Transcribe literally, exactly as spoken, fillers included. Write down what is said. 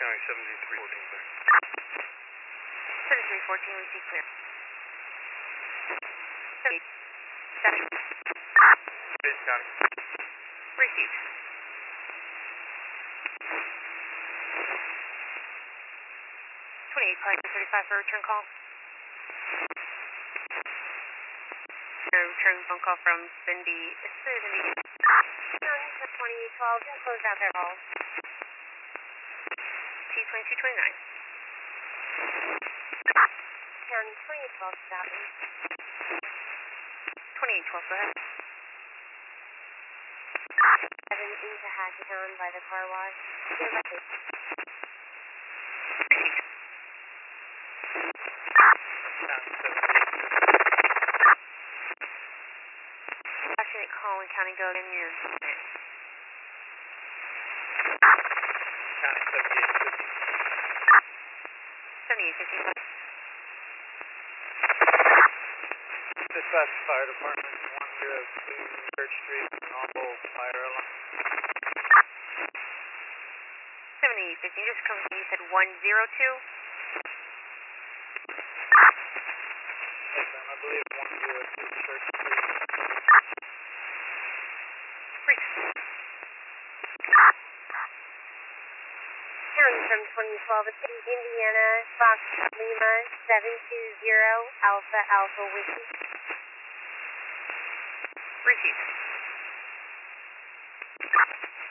County seventy-three fourteen clear. seventy-three fourteen, we see clear. seventy. Basin County. Received. twenty-eight, Project thirty-five for a return call. A return phone call from Cindy. Cindy. twenty-eight twelve, just close out their call. T twenty-two twenty-nine. County twenty-eight twelve, stopping. twenty-eight twelve, go ahead. seven into Hackathon by the car wash. Clear by eight. Watching it call and counting go in your unit. County seventy-eight fifty. seventy-eight fifty. Dispatch Fire Department, one zero two Church Street, normal fire alarm. seventy-eight fifty, just come from, you said one zero two? Yes, ma'am, I believe one zero two Church Street. County from twenty twelve, it's Indiana, Fox Lima, seven two zero, Alpha Alpha Whiskey. Received.